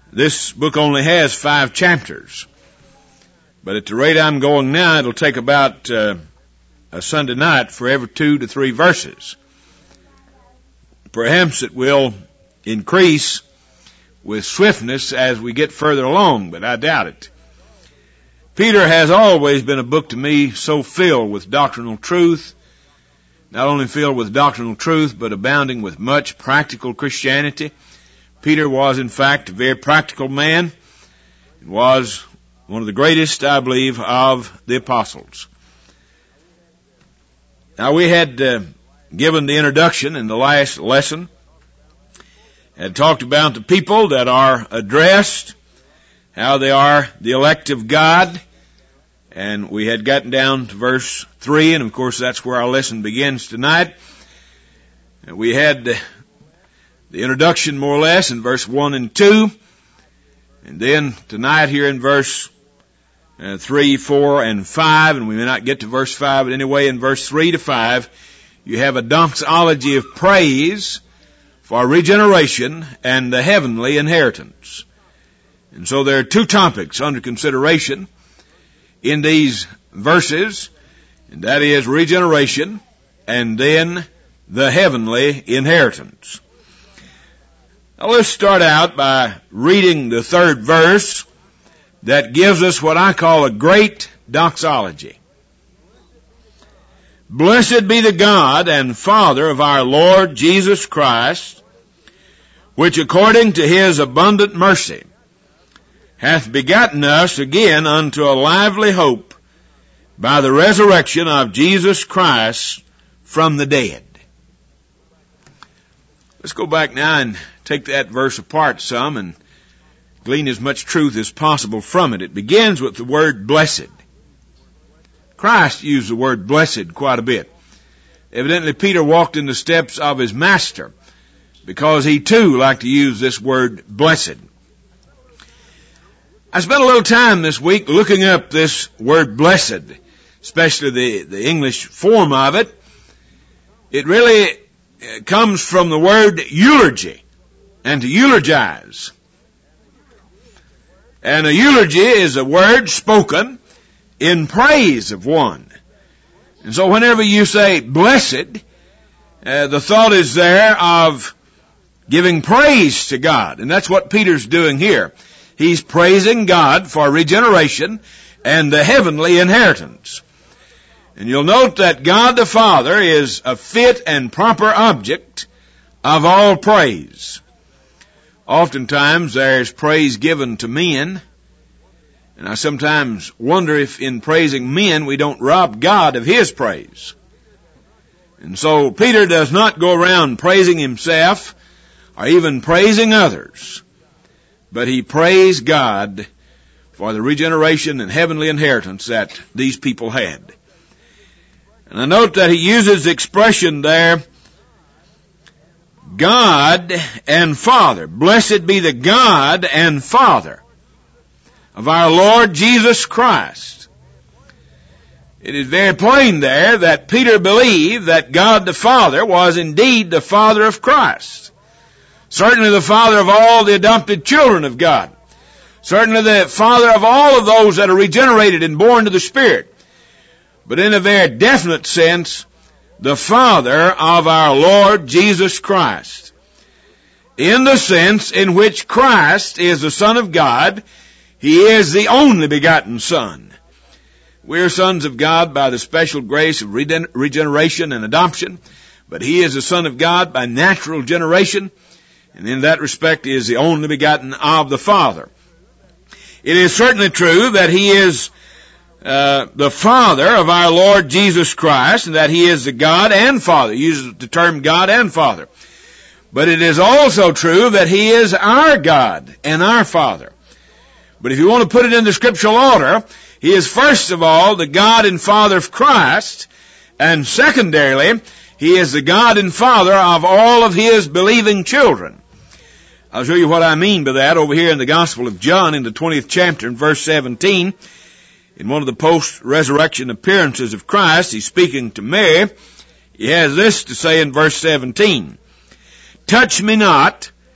This book only has 5 chapters. But at the rate I'm going now, it'll take about a Sunday night for every 2 to 3 verses. Perhaps it will increase with swiftness as we get further along, but I doubt it. Peter has always been a book to me so filled with doctrinal truth, not only filled with doctrinal truth, but abounding with much practical Christianity. Peter was, in fact, a very practical man and was one of the greatest, I believe, of the apostles. Now, we had given the introduction in the last lesson, had talked about the people that are addressed, how they are the elect of God, and we had gotten down to verse 3, and of course that's where our lesson begins tonight. We had the introduction more or less in verse 1 and 2, and then tonight here in verse 3, 4, and 5, and we may not get to verse 5, but anyway in verse 3 to 5, you have a doxology of praise for regeneration and the heavenly inheritance. And so there are 2 topics under consideration in these verses, and that is regeneration and then the heavenly inheritance. Now let's start out by reading the 3rd verse that gives us what I call a great doxology. Blessed be the God and Father of our Lord Jesus Christ, which according to his abundant mercy hath begotten us again unto a lively hope by the resurrection of Jesus Christ from the dead. Let's go back now and take that verse apart some and glean as much truth as possible from it. It begins with the word blessed. Christ used the word blessed quite a bit. Evidently Peter walked in the steps of his master because he too liked to use this word blessed. I spent a little time this week looking up this word blessed, especially the English form of it. It really comes from the word eulogy, and to eulogize. And a eulogy is a word spoken in praise of one. And so whenever you say blessed, the thought is there of giving praise to God. And that's what Peter's doing here. He's praising God for regeneration and the heavenly inheritance. And you'll note that God the Father is a fit and proper object of all praise. Oftentimes there's praise given to men, and I sometimes wonder if in praising men we don't rob God of his praise. And so Peter does not go around praising himself or even praising others, but he praised God for the regeneration and heavenly inheritance that these people had. And I note that he uses the expression there, God and Father. Blessed be the God and Father of our Lord Jesus Christ. It is very plain there that Peter believed that God the Father was indeed the Father of Christ. Certainly the Father of all the adopted children of God. Certainly the Father of all of those that are regenerated and born to the Spirit. But in a very definite sense, the Father of our Lord Jesus Christ. In the sense in which Christ is the Son of God, he is the only begotten Son. We are sons of God by the special grace of regeneration and adoption, but he is the Son of God by natural generation, and in that respect he is the only begotten of the Father. It is certainly true that he is the Father of our Lord Jesus Christ, and that he is the God and Father. He uses the term God and Father. But it is also true that he is our God and our Father. But if you want to put it in the scriptural order, he is first of all the God and Father of Christ, and secondarily, he is the God and Father of all of his believing children. I'll show you what I mean by that over here in the Gospel of John in the 20th chapter in verse 17. In one of the post-resurrection appearances of Christ, he's speaking to Mary. He has this to say in verse 17. Touch me not,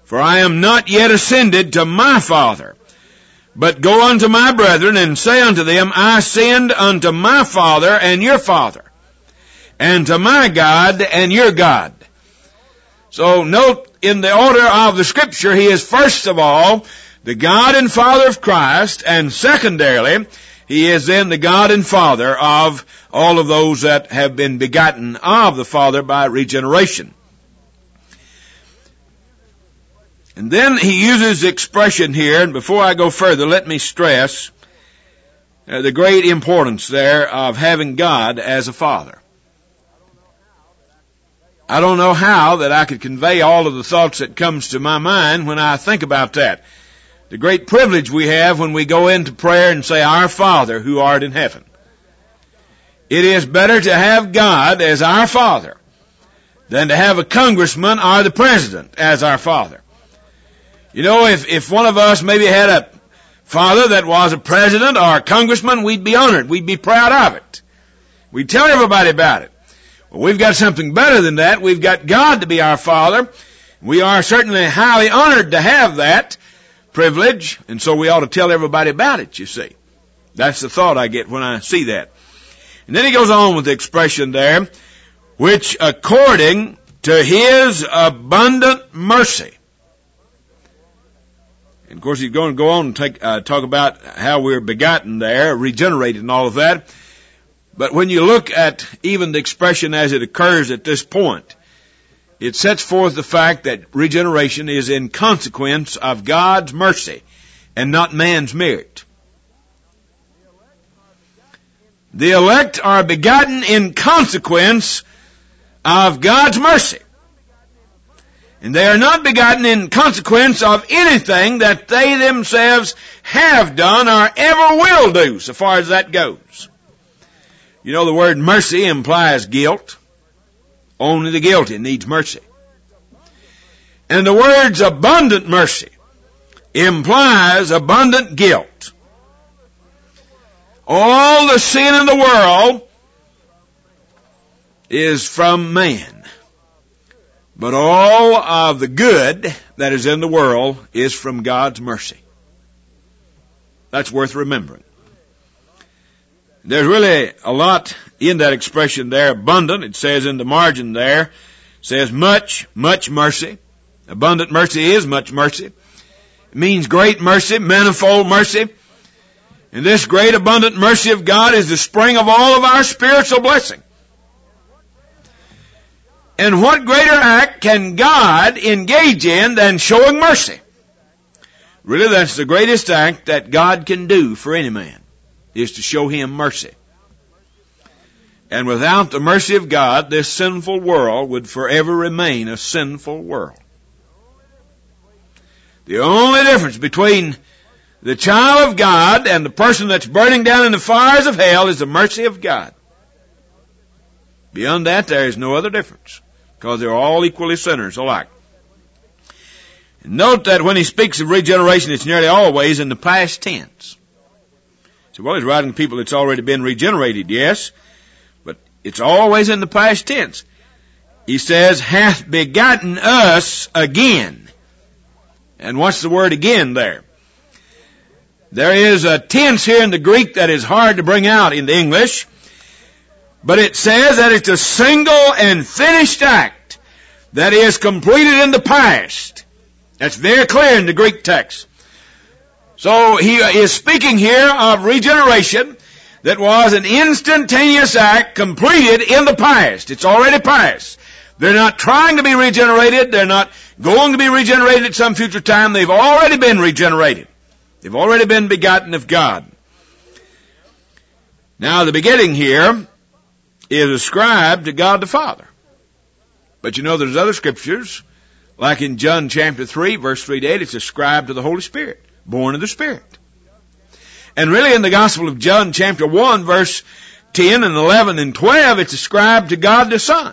For I am not yet ascended to my Father, but go unto my brethren, and say unto them, I ascend unto my Father and your Father, and to my God and your God. So note, in the order of the Scripture, He is first of all the God and Father of Christ, and secondarily, He is then the God and Father of all of those that have been begotten of the Father by regeneration. And then he uses the expression here, and before I go further, let me stress the great importance there of having God as a Father. I don't know how that I could convey all of the thoughts that comes to my mind when I think about that. The great privilege we have when we go into prayer and say, Our Father who art in heaven. It is better to have God as our Father than to have a congressman or the president as our Father. You know, if one of us maybe had a father that was a president or a congressman, we'd be honored. We'd be proud of it. We'd tell everybody about it. Well, we've got something better than that. We've got God to be our Father. We are certainly highly honored to have that privilege, and so we ought to tell everybody about it, you see. That's the thought I get when I see that. And then he goes on with the expression there, which according to His abundant mercy. And of course, he's going to go on and talk about how we're begotten there, regenerated and all of that. But when you look at even the expression as it occurs at this point, it sets forth the fact that regeneration is in consequence of God's mercy and not man's merit. The elect are begotten in consequence of God's mercy. And they are not begotten in consequence of anything that they themselves have done or ever will do, so far as that goes. You know, the word mercy implies guilt. Only the guilty needs mercy. And the words abundant mercy implies abundant guilt. All the sin in the world is from man. But all of the good that is in the world is from God's mercy. That's worth remembering. There's really a lot in that expression there. Abundant, it says in the margin there, it says much, much mercy. Abundant mercy is much mercy. It means great mercy, manifold mercy. And this great abundant mercy of God is the spring of all of our spiritual blessing. And what greater act can God engage in than showing mercy? Really, that's the greatest act that God can do for any man, is to show him mercy. And without the mercy of God, this sinful world would forever remain a sinful world. The only difference between the child of God and the person that's burning down in the fires of hell is the mercy of God. Beyond that, there is no other difference, because they're all equally sinners alike. And note that when he speaks of regeneration, it's nearly always in the past tense. So, well, he's writing to people that's already been regenerated, yes, but it's always in the past tense. He says, hath begotten us again. And what's the word again there? There is a tense here in the Greek that is hard to bring out in the English, but it says that it's a single and finished act that is completed in the past. That's very clear in the Greek text. So he is speaking here of regeneration that was an instantaneous act completed in the past. It's already past. They're not trying to be regenerated. They're not going to be regenerated at some future time. They've already been regenerated. They've already been begotten of God. Now, the beginning here is ascribed to God the Father. But you know, there's other scriptures, like in John chapter 3, verse 3 to 8, it's ascribed to the Holy Spirit, born of the Spirit. And really in the Gospel of John chapter 1, verse 10 and 11 and 12, it's ascribed to God the Son.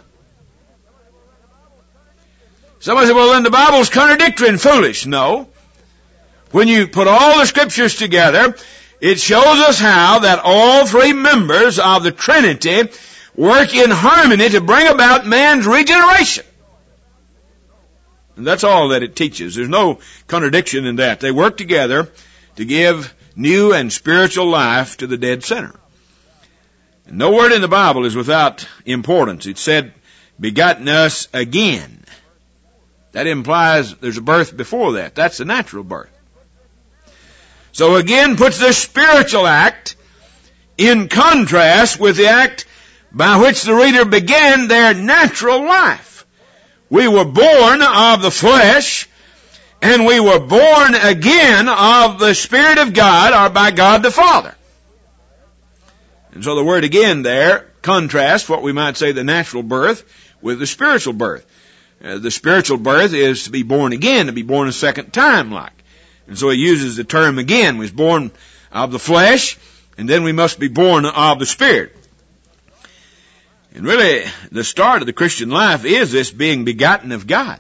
Somebody said, well, then the Bible's contradictory and foolish. No. When you put all the scriptures together, it shows us how that all three members of the Trinity work in harmony to bring about man's regeneration. And that's all that it teaches. There's no contradiction in that. They work together to give new and spiritual life to the dead sinner. And no word in the Bible is without importance. It said, begotten us again. That implies there's a birth before that. That's the natural birth. So again puts the spiritual act in contrast with the act by which the reader began their natural life. We were born of the flesh, and we were born again of the Spirit of God, or by God the Father. And so the word again there contrasts what we might say the natural birth with the spiritual birth. The spiritual birth is to be born again, to be born a second time like. And so he uses the term again. We was born of the flesh, and then we must be born of the Spirit. And really, the start of the Christian life is this being begotten of God.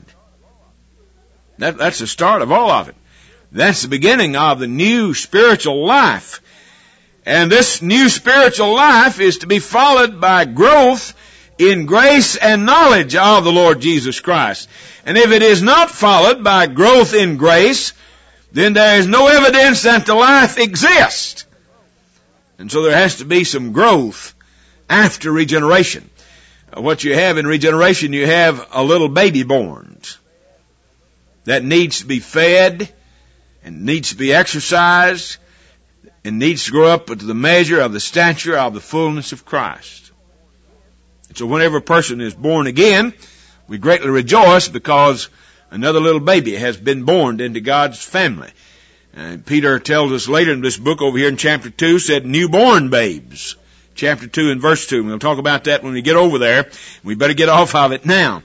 That's the start of all of it. That's the beginning of the new spiritual life. And this new spiritual life is to be followed by growth in grace and knowledge of the Lord Jesus Christ. And if it is not followed by growth in grace, then there is no evidence that the life exists. And so there has to be some growth after regeneration. What you have in regeneration, you have a little baby born that needs to be fed and needs to be exercised and needs to grow up to the measure of the stature of the fullness of Christ. And so whenever a person is born again, we greatly rejoice because another little baby has been born into God's family. And Peter tells us later in this book over here in chapter 2, said newborn babes. Chapter 2 and verse 2. We'll talk about that when we get over there. We better get off of it now.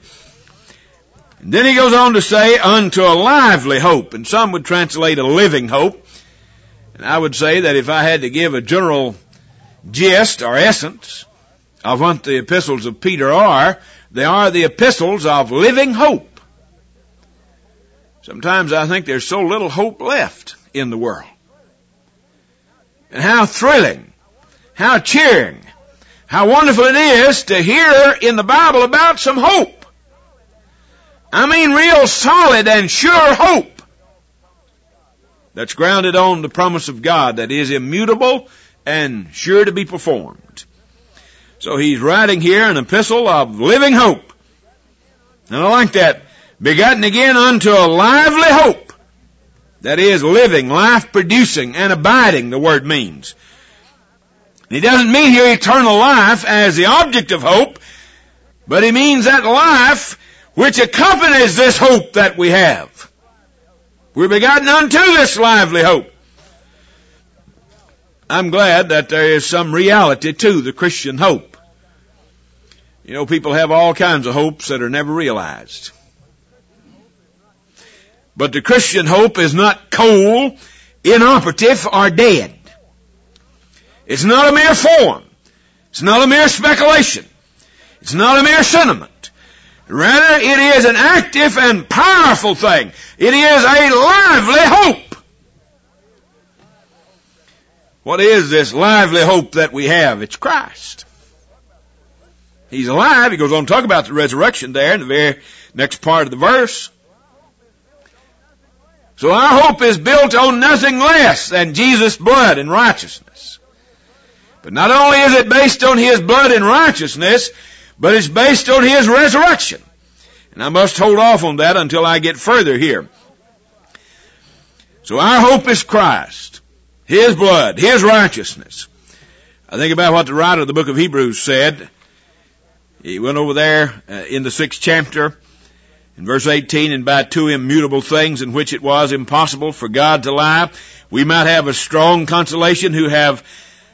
And then he goes on to say, unto a lively hope. And some would translate a living hope. And I would say that if I had to give a general gist or essence of what the epistles of Peter are, they are the epistles of living hope. Sometimes I think there's so little hope left in the world. And how thrilling, how cheering, how wonderful it is to hear in the Bible about some hope. I mean real solid and sure hope that's grounded on the promise of God that is immutable and sure to be performed. So he's writing here an epistle of living hope. And I like that. Begotten again unto a lively hope. That is living, life-producing, and abiding, the word means. And he doesn't mean here eternal life as the object of hope, but he means that life which accompanies this hope that we have. We're begotten unto this lively hope. I'm glad that there is some reality to the Christian hope. You know, people have all kinds of hopes that are never realized. But the Christian hope is not cold, inoperative, or dead. It's not a mere form. It's not a mere speculation. It's not a mere sentiment. Rather, it is an active and powerful thing. It is a lively hope. What is this lively hope that we have? It's Christ. He's alive. He goes on to talk about the resurrection there in the very next part of the verse. So our hope is built on nothing less than Jesus' blood and righteousness. But not only is it based on His blood and righteousness, but it's based on His resurrection. And I must hold off on that until I get further here. So our hope is Christ, His blood, His righteousness. I think about what the writer of the book of Hebrews said. He went over there in the 6th chapter. In verse 18, and by two immutable things in which it was impossible for God to lie, we might have a strong consolation who have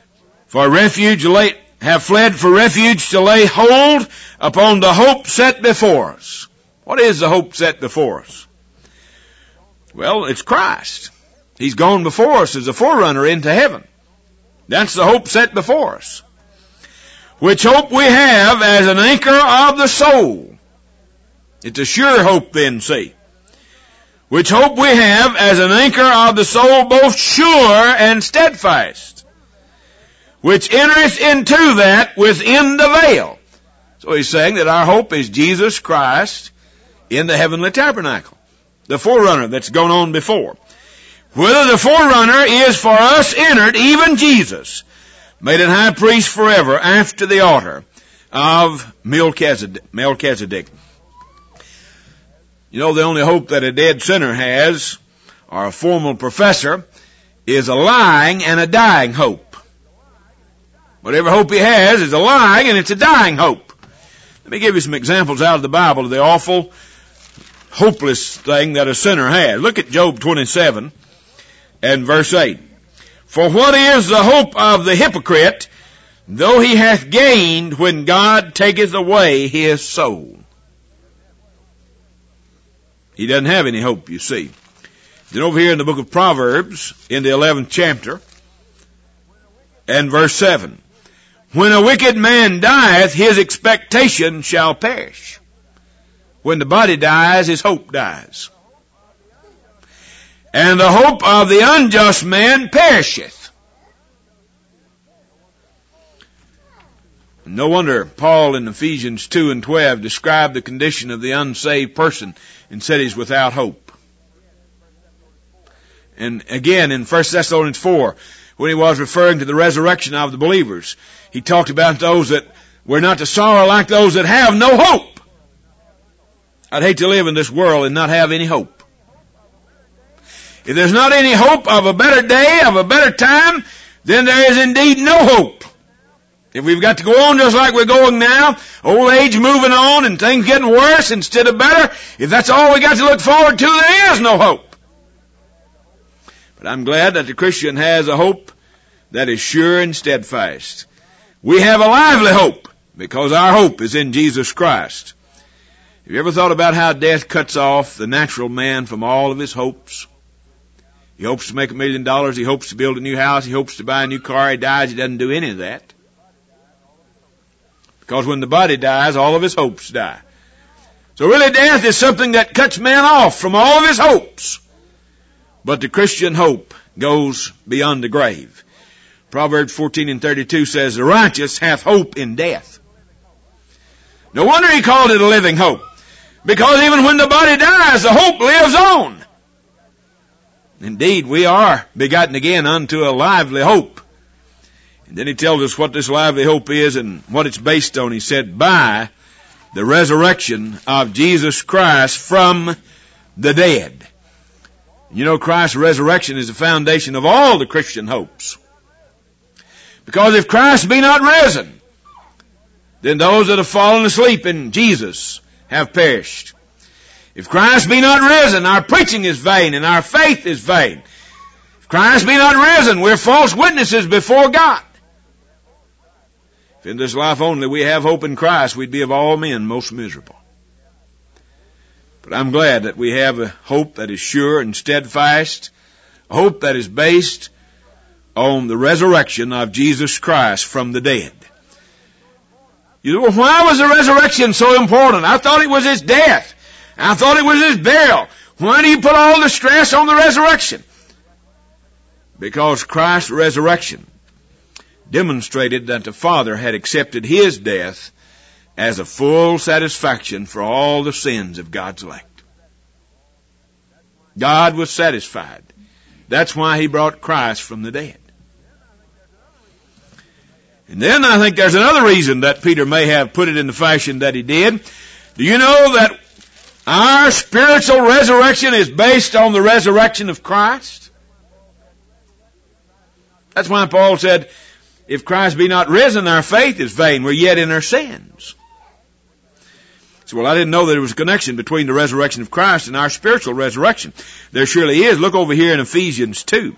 fled for refuge to lay hold upon the hope set before us. What is the hope set before us? Well, it's Christ. He's gone before us as a forerunner into heaven. That's the hope set before us. Which hope we have as an anchor of the soul. It's a sure hope then, see. Which hope we have as an anchor of the soul, both sure and steadfast. Which entereth into that within the veil. So he's saying that our hope is Jesus Christ in the heavenly tabernacle, the forerunner that's gone on before. Whether the forerunner is for us entered, even Jesus, made an high priest forever after the order of Melchizedek. You know, the only hope that a dead sinner has, or a formal professor, is a lying and a dying hope. Whatever hope he has is a lying and it's a dying hope. Let me give you some examples out of the Bible of the awful, hopeless thing that a sinner has. Look at Job 27 and verse 8. For what is the hope of the hypocrite, though he hath gained when God taketh away his soul? He doesn't have any hope, you see. Then over here in the book of Proverbs, in the 11th chapter, and verse 7, when a wicked man dieth, his expectation shall perish. When the body dies, his hope dies. And the hope of the unjust man perisheth. No wonder Paul in Ephesians 2 and 12 described the condition of the unsaved person and said he's without hope. And again in 1 Thessalonians 4, when he was referring to the resurrection of the believers, he talked about those that were not to sorrow like those that have no hope. I'd hate to live in this world and not have any hope. If there's not any hope of a better day, of a better time, then there is indeed no hope. If we've got to go on just like we're going now, old age moving on and things getting worse instead of better, if that's all we got to look forward to, there is no hope. But I'm glad that the Christian has a hope that is sure and steadfast. We have a lively hope because our hope is in Jesus Christ. Have you ever thought about how death cuts off the natural man from all of his hopes? He hopes to make $1 million. He hopes to build a new house. He hopes to buy a new car. He dies. He doesn't do any of that. Because when the body dies, all of his hopes die. So really death is something that cuts man off from all of his hopes. But the Christian hope goes beyond the grave. Proverbs 14 and 32 says, the righteous hath hope in death. No wonder he called it a living hope. Because even when the body dies, the hope lives on. Indeed, we are begotten again unto a lively hope. And then he tells us what this lively hope is and what it's based on. He said, by the resurrection of Jesus Christ from the dead. You know, Christ's resurrection is the foundation of all the Christian hopes. Because if Christ be not risen, then those that have fallen asleep in Jesus have perished. If Christ be not risen, our preaching is vain and our faith is vain. If Christ be not risen, we're false witnesses before God. If in this life only we have hope in Christ, we'd be of all men most miserable. But I'm glad that we have a hope that is sure and steadfast, a hope that is based on the resurrection of Jesus Christ from the dead. You know, why was the resurrection so important? I thought it was his death. I thought it was his burial. Why do you put all the stress on the resurrection? Because Christ's resurrection demonstrated that the Father had accepted his death as a full satisfaction for all the sins of God's elect. God was satisfied. That's why he brought Christ from the dead. And then I think there's another reason that Peter may have put it in the fashion that he did. Do you know that our spiritual resurrection is based on the resurrection of Christ? That's why Paul said, if Christ be not risen, our faith is vain. We're yet in our sins. So, well, I didn't know that there was a connection between the resurrection of Christ and our spiritual resurrection. There surely is. Look over here in Ephesians 2.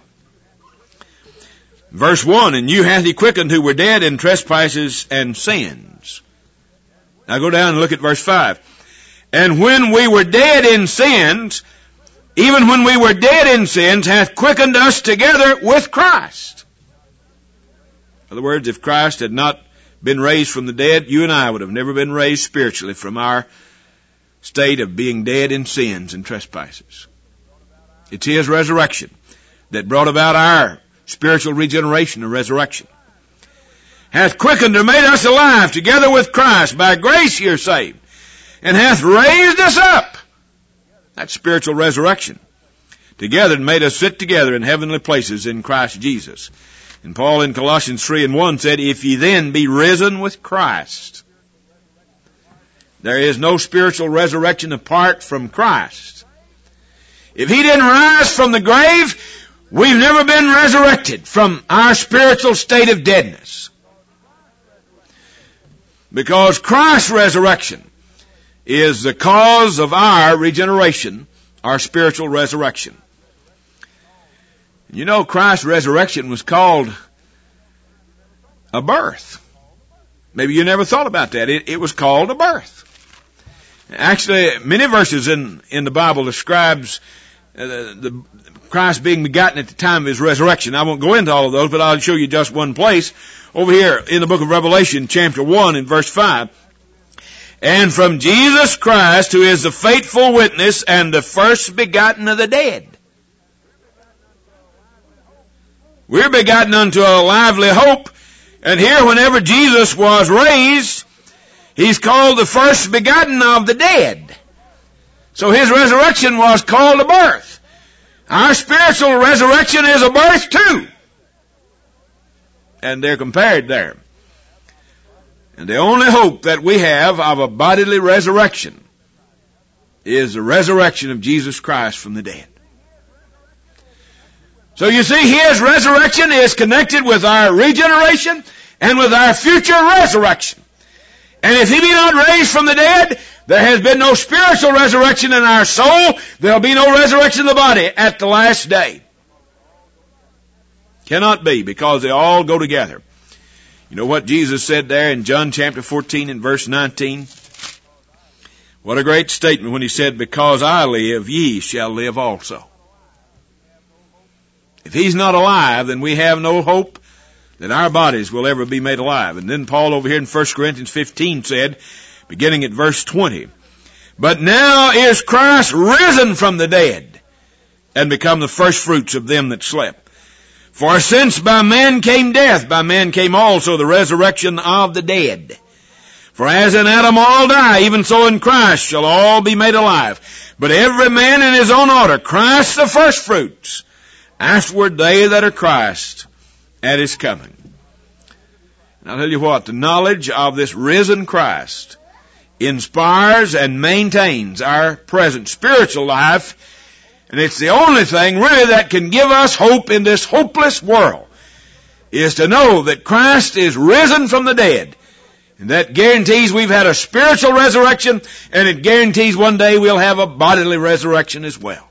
Verse 1, and you hath he quickened who were dead in trespasses and sins. Now go down and look at verse 5. And when we were dead in sins, even when we were dead in sins, hath quickened us together with Christ. In other words, if Christ had not been raised from the dead, you and I would have never been raised spiritually from our state of being dead in sins and trespasses. It's his resurrection that brought about our spiritual regeneration and resurrection. Hath quickened or made us alive together with Christ. By grace you're saved. and hath raised us up. That's spiritual resurrection. Together and made us sit together in heavenly places in Christ Jesus. And Paul in Colossians 3:1 said, if ye then be risen with Christ. There is no spiritual resurrection apart from Christ. If He didn't rise from the grave, we've never been resurrected from our spiritual state of deadness. Because Christ's resurrection is the cause of our regeneration, our spiritual resurrection. You know, Christ's resurrection was called a birth. Maybe you never thought about that. It was called a birth. Actually, many verses in the Bible describes the Christ being begotten at the time of His resurrection. I won't go into all of those, but I'll show you just one place. Over here in the book of Revelation, chapter 1 and verse 5. And from Jesus Christ, who is the faithful witness and the first begotten of the dead. We're begotten unto a lively hope. And here, whenever Jesus was raised, He's called the first begotten of the dead. So His resurrection was called a birth. Our spiritual resurrection is a birth too. And they're compared there. And the only hope that we have of a bodily resurrection is the resurrection of Jesus Christ from the dead. So you see, His resurrection is connected with our regeneration and with our future resurrection. And if He be not raised from the dead, there has been no spiritual resurrection in our soul. There will be no resurrection of the body at the last day. Cannot be, because they all go together. You know what Jesus said there in John chapter 14 and verse 19? What a great statement when He said, because I live, ye shall live also. If He's not alive, then we have no hope that our bodies will ever be made alive. And then Paul over here in 1 Corinthians 15 said, beginning at verse 20, but now is Christ risen from the dead and become the first fruits of them that slept. For since by man came death, by man came also the resurrection of the dead. For as in Adam all die, even so in Christ shall all be made alive. But every man in his own order, Christ the first fruits, afterward they that are Christ at His coming. And I'll tell you what, the knowledge of this risen Christ inspires and maintains our present spiritual life, and it's the only thing really that can give us hope in this hopeless world, is to know that Christ is risen from the dead. And that guarantees we've had a spiritual resurrection, and it guarantees one day we'll have a bodily resurrection as well.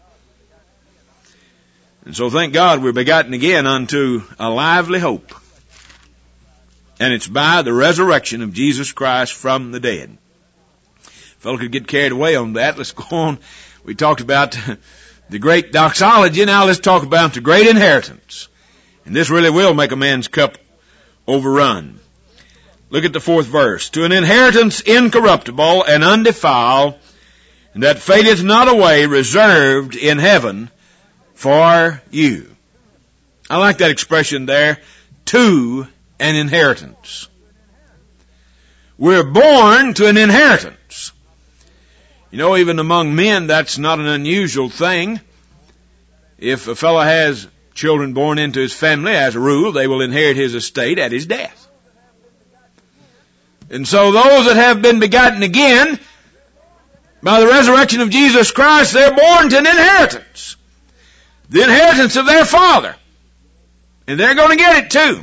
And so thank God we're begotten again unto a lively hope. And it's by the resurrection of Jesus Christ from the dead. A fellow could get carried away on that. Let's go on. We talked about the great doxology. Now let's talk about the great inheritance. And this really will make a man's cup overrun. Look at the 4th verse. To an inheritance incorruptible and undefiled, and that fadeth not away, reserved in heaven for you. I like that expression there. To an inheritance. We're born to an inheritance. You know, even among men, that's not an unusual thing. If a fellow has children born into his family, as a rule, they will inherit his estate at his death. And so those that have been begotten again, by the resurrection of Jesus Christ, they're born to an inheritance. The inheritance of their father. And they're going to get it too.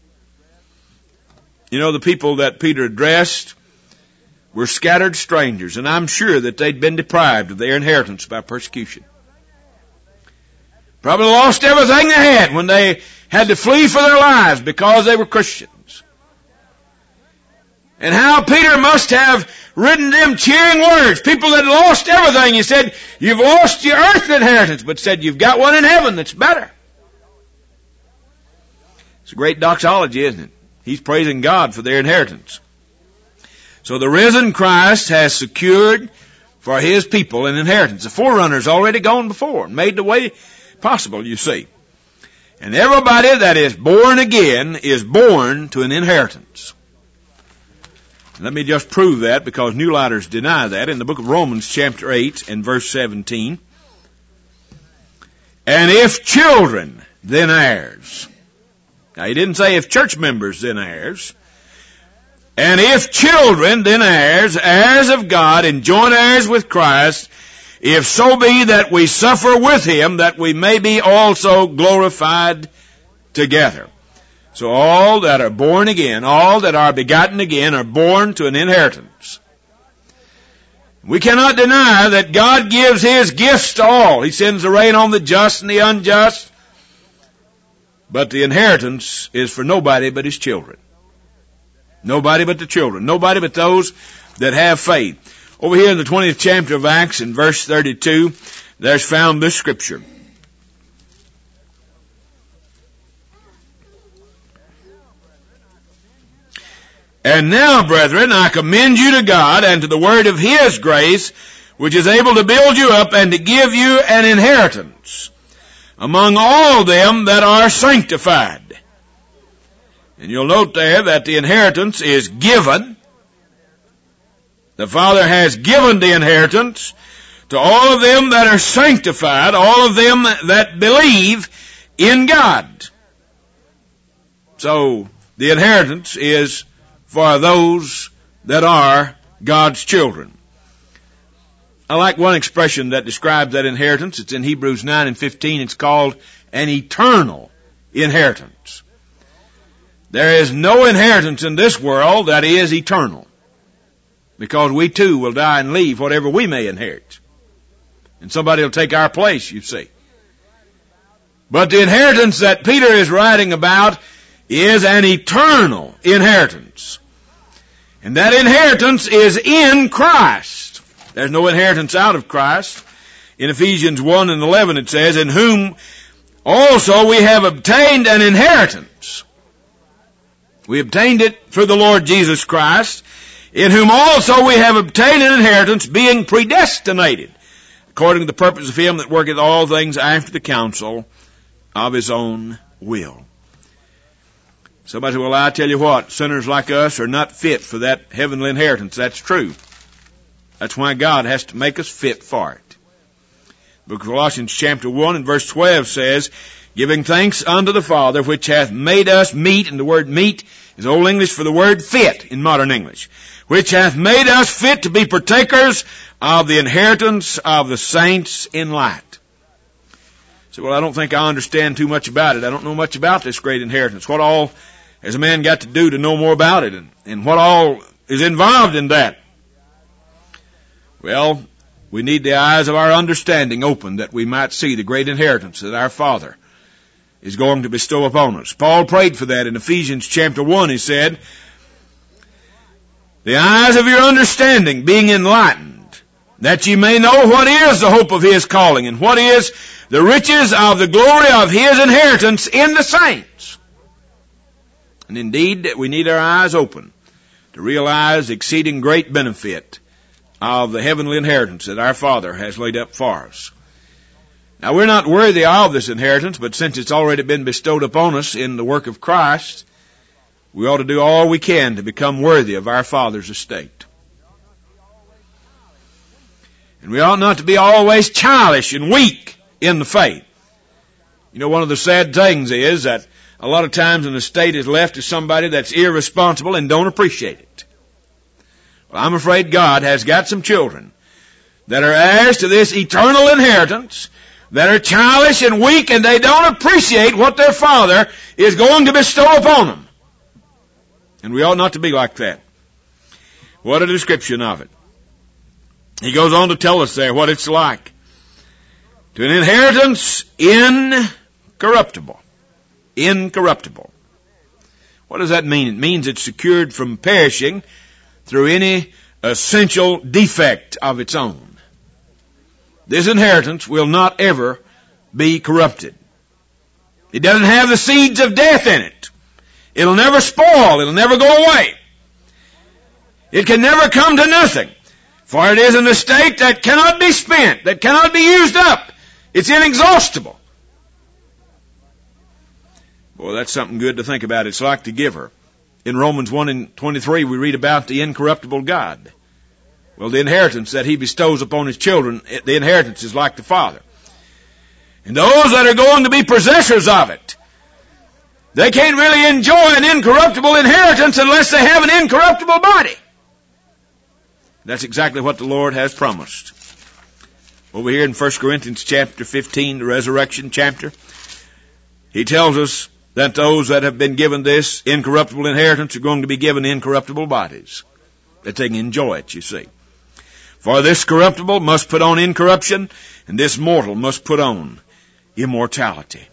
You know, the people that Peter addressed were scattered strangers, and I'm sure that they'd been deprived of their inheritance by persecution. Probably lost everything they had when they had to flee for their lives because they were Christians. And how Peter must have written them cheering words. People that lost everything. He said, you've lost your earthly inheritance, but said you've got one in heaven that's better. It's a great doxology, isn't it? He's praising God for their inheritance. So the risen Christ has secured for His people an inheritance. The forerunner's already gone before and made the way possible, you see. And everybody that is born again is born to an inheritance. Let me just prove that, because New Lighters deny that. In the book of Romans chapter 8 and verse 17. And if children, then heirs. Now he didn't say if church members, then heirs. And if children, then heirs, heirs of God, and joint heirs with Christ, if so be that we suffer with him, that we may be also glorified together. So all that are born again, all that are begotten again, are born to an inheritance. We cannot deny that God gives his gifts to all. He sends the rain on the just and the unjust. But the inheritance is for nobody but his children. Nobody but the children. Nobody but those that have faith. Over here in the 20th chapter of Acts, in verse 32, there's found this scripture. And now, brethren, I commend you to God and to the word of his grace, which is able to build you up and to give you an inheritance among all them that are sanctified. And you'll note there that the inheritance is given. The Father has given the inheritance to all of them that are sanctified, all of them that believe in God. So, the inheritance is for those that are God's children. I like one expression that describes that inheritance. It's in Hebrews 9 and 15. It's called an eternal inheritance. There is no inheritance in this world that is eternal, because we too will die and leave whatever we may inherit. And somebody will take our place, you see. But the inheritance that Peter is writing about is an eternal inheritance. And that inheritance is in Christ. There's no inheritance out of Christ. In Ephesians 1 and 11 it says, in whom also we have obtained an inheritance. We obtained it through the Lord Jesus Christ, in whom also we have obtained an inheritance, being predestinated, according to the purpose of him that worketh all things after the counsel of his own will. Somebody said, well, I tell you what, sinners like us are not fit for that heavenly inheritance. That's true. That's why God has to make us fit for it. The book of Colossians chapter 1 and verse 12 says, giving thanks unto the Father, which hath made us meet, and the word meet is Old English for the word fit in modern English, which hath made us fit to be partakers of the inheritance of the saints in light. So, well, I don't think I understand too much about it. I don't know much about this great inheritance. What all has a man got to do to know more about it, and what all is involved in that? Well, we need the eyes of our understanding open that we might see the great inheritance that our Father is going to bestow upon us. Paul prayed for that in Ephesians chapter 1. He said, the eyes of your understanding being enlightened, that ye may know what is the hope of his calling, and what is the riches of the glory of his inheritance in the saints. And indeed, we need our eyes open to realize the exceeding great benefit of the heavenly inheritance that our Father has laid up for us. Now, we're not worthy of this inheritance, but since it's already been bestowed upon us in the work of Christ, we ought to do all we can to become worthy of our Father's estate. And we ought not to be always childish and weak in the faith. You know, one of the sad things is that a lot of times an estate is left to somebody that's irresponsible and don't appreciate it. Well, I'm afraid God has got some children that are heirs to this eternal inheritance, that are childish and weak, and they don't appreciate what their Father is going to bestow upon them. And we ought not to be like that. What a description of it. He goes on to tell us there what it's like. To an inheritance incorruptible. Incorruptible. What does that mean? It means it's secured from perishing through any essential defect of its own. This inheritance will not ever be corrupted. It doesn't have the seeds of death in it. It'll never spoil. It'll never go away. It can never come to nothing. For it is an estate that cannot be spent, that cannot be used up. It's inexhaustible. Boy, that's something good to think about. It's like the giver. In Romans 1:23, we read about the incorruptible God. Well, the inheritance that He bestows upon His children, the inheritance is like the Father. And those that are going to be possessors of it, they can't really enjoy an incorruptible inheritance unless they have an incorruptible body. That's exactly what the Lord has promised. Over here in 1 Corinthians chapter 15, the resurrection chapter, He tells us that those that have been given this incorruptible inheritance are going to be given incorruptible bodies, that they can enjoy it, you see. For this corruptible must put on incorruption, and this mortal must put on immortality.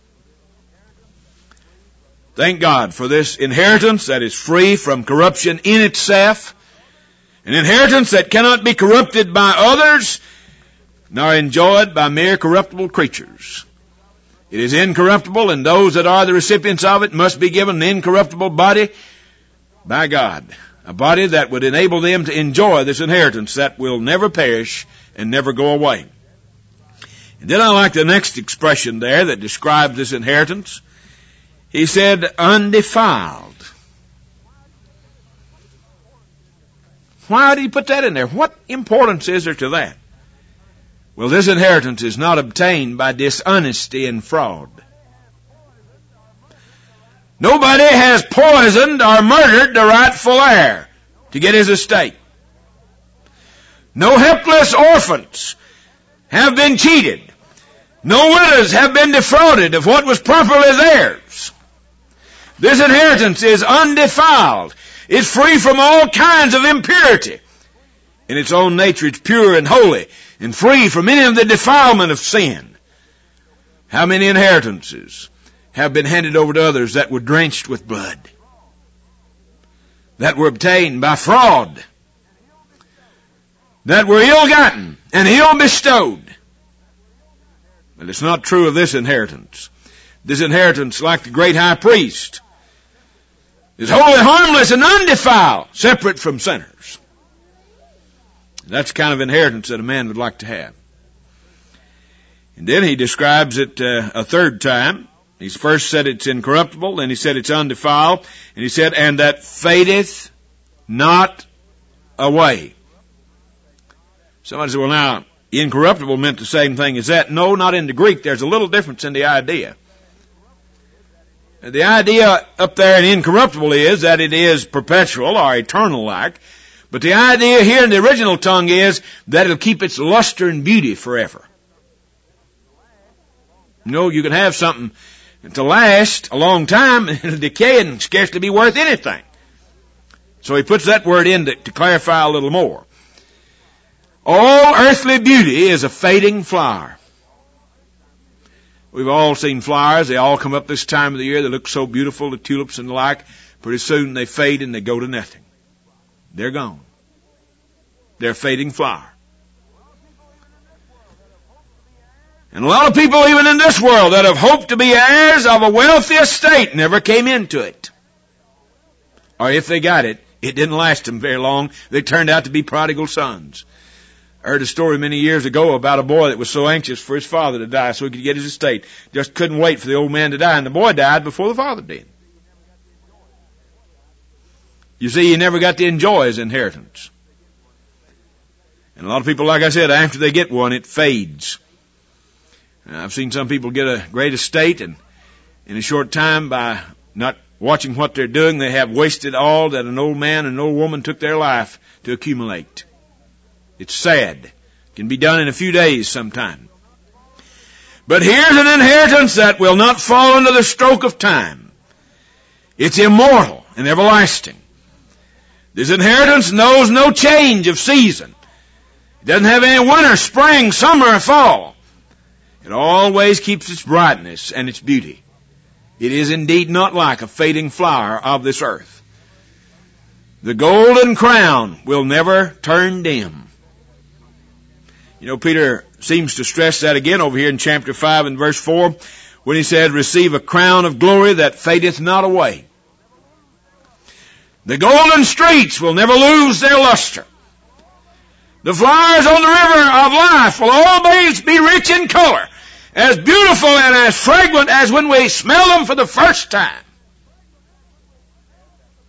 Thank God for this inheritance that is free from corruption in itself, an inheritance that cannot be corrupted by others, nor enjoyed by mere corruptible creatures. It is incorruptible, and those that are the recipients of it must be given an incorruptible body by God. A body that would enable them to enjoy this inheritance that will never perish and never go away. And then I like the next expression there that describes this inheritance. He said, undefiled. Why did He put that in there? What importance is there to that? Well, this inheritance is not obtained by dishonesty and fraud. Nobody has poisoned or murdered the rightful heir to get his estate. No helpless orphans have been cheated. No widows have been defrauded of what was properly theirs. This inheritance is undefiled. It's free from all kinds of impurity. In its own nature, it's pure and holy and free from any of the defilement of sin. How many inheritances have been handed over to others that were drenched with blood, that were obtained by fraud, that were ill-gotten and ill-bestowed? But it's not true of this inheritance. This inheritance, like the great high priest, is wholly harmless and undefiled, separate from sinners. That's the kind of inheritance that a man would like to have. And then he describes it a third time. He first said it's incorruptible, then he said it's undefiled, and he said, and that fadeth not away. Somebody said, well, now, incorruptible meant the same thing as that. No, not in the Greek. There's a little difference in the idea. The idea up there in incorruptible is that it is perpetual or eternal like, but the idea here in the original tongue is that it'll keep its luster and beauty forever. You know, you can have something to last a long time and it'll decay and scarcely be worth anything. So he puts that word in to clarify a little more. All earthly beauty is a fading flower. We've all seen flowers. They all come up this time of the year. They look so beautiful, the tulips and the like. Pretty soon they fade and they go to nothing. They're gone. They're a fading flower. And a lot of people, even in this world, that have hoped to be heirs of a wealthy estate never came into it. Or if they got it, it didn't last them very long. They turned out to be prodigal sons. I heard a story many years ago about a boy that was so anxious for his father to die so he could get his estate. Just couldn't wait for the old man to die, and the boy died before the father did. You see, he never got to enjoy his inheritance. And a lot of people, like I said, after they get one, it fades. I've seen some people get a great estate, and in a short time, by not watching what they're doing, they have wasted all that an old man and an old woman took their life to accumulate. It's sad. It can be done in a few days sometime. But here's an inheritance that will not fall under the stroke of time. It's immortal and everlasting. This inheritance knows no change of season. It doesn't have any winter, spring, summer, or fall. It always keeps its brightness and its beauty. It is indeed not like a fading flower of this earth. The golden crown will never turn dim. You know, Peter seems to stress that again over here in chapter 5 and verse 4 when he said, receive a crown of glory that fadeth not away. The golden streets will never lose their luster. The flowers on the river of life will always be rich in color, as beautiful and as fragrant as when we smell them for the first time.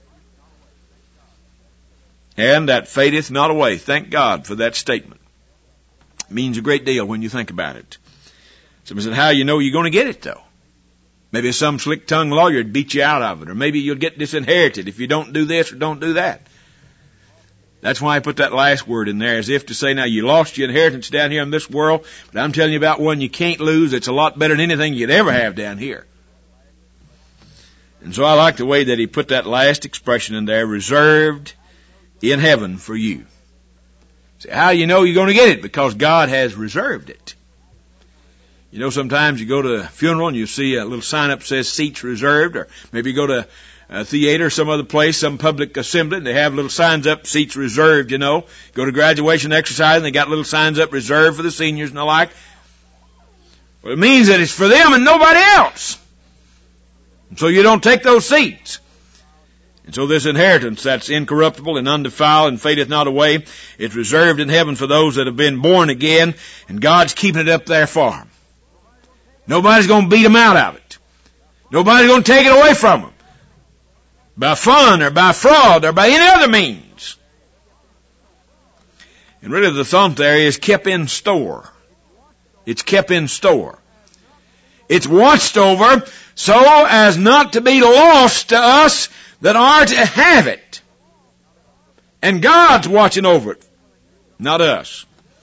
and that fadeth not away. Thank God for that statement. It means a great deal when you think about it. Somebody said, how you know you're going to get it, though? Maybe some slick-tongued lawyer would beat you out of it, or maybe you'll get disinherited if you don't do this or don't do that. That's why I put that last word in there, as if to say, now you lost your inheritance down here in this world, but I'm telling you about one you can't lose. It's a lot better than anything you'd ever have down here. And so I like the way that he put that last expression in there, reserved in heaven for you. See, how you know you're going to get it? Because God has reserved it. You know, sometimes you go to a funeral and you see a little sign up that says seats reserved, or maybe you go to a theater, some other place, some public assembly, and they have little signs up, seats reserved, you know. Go to graduation exercise and they got little signs up, reserved for the seniors and the like. Well, it means that it's for them and nobody else. And so you don't take those seats. And so this inheritance that's incorruptible and undefiled and fadeth not away, it's reserved in heaven for those that have been born again, and God's keeping it up there for them. Nobody's going to beat them out of it. Nobody's going to take it away from them. By fun or by fraud or by any other means. And really the thought there is kept in store. It's kept in store. It's watched over so as not to be lost to us that are to have it. And God's watching over it, not us.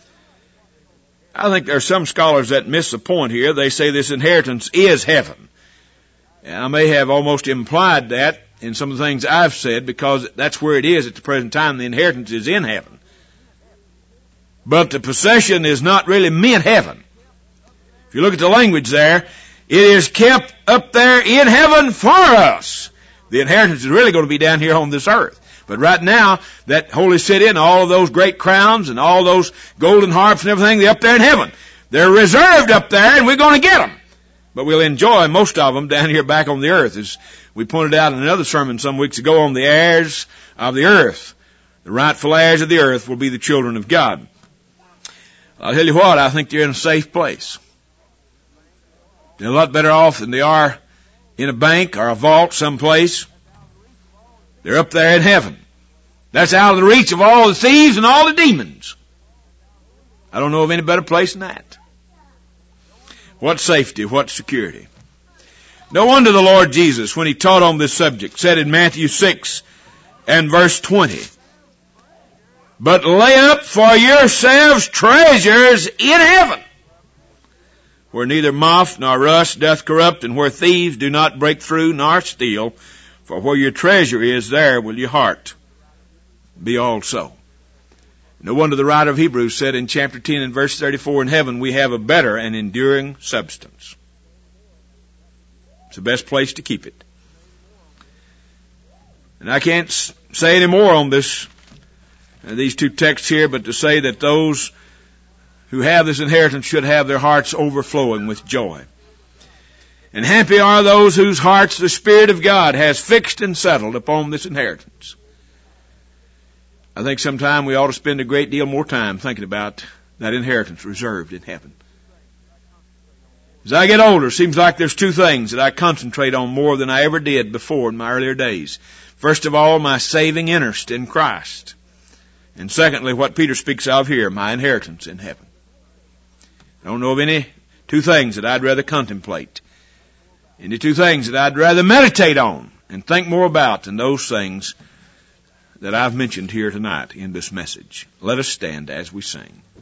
I think there are some scholars that miss the point here. They say this inheritance is heaven. And I may have almost implied that in some of the things I've said, because that's where it is at the present time. The inheritance is in heaven. But the possession is not really meant heaven. If you look at the language there, it is kept up there in heaven for us. The inheritance is really going to be down here on this earth. But right now, that holy city and all of those great crowns and all those golden harps and everything, they're up there in heaven. They're reserved up there, and we're going to get them. But we'll enjoy most of them down here back on the earth. As we pointed out in another sermon some weeks ago on the heirs of the earth. The rightful heirs of the earth will be the children of God. I'll tell you what, I think they're in a safe place. They're a lot better off than they are in a bank or a vault someplace. They're up there in heaven. That's out of the reach of all the thieves and all the demons. I don't know of any better place than that. What safety, what security. No wonder the Lord Jesus, when he taught on this subject, said in Matthew 6 and verse 20, but lay up for yourselves treasures in heaven, where neither moth nor rust doth corrupt, and where thieves do not break through nor steal. For where your treasure is, there will your heart be also. No wonder the writer of Hebrews said in chapter 10 and verse 34, in heaven we have a better and enduring substance. It's the best place to keep it. And I can't say any more on this, these two texts here, but to say that those who have this inheritance should have their hearts overflowing with joy. And happy are those whose hearts the Spirit of God has fixed and settled upon this inheritance. I think sometime we ought to spend a great deal more time thinking about that inheritance reserved in heaven. As I get older, it seems like there's two things that I concentrate on more than I ever did before in my earlier days. First of all, my saving interest in Christ. And secondly, what Peter speaks of here, my inheritance in heaven. I don't know of any two things that I'd rather contemplate. Any two things that I'd rather meditate on and think more about than those things that I've mentioned here tonight in this message. Let us stand as we sing.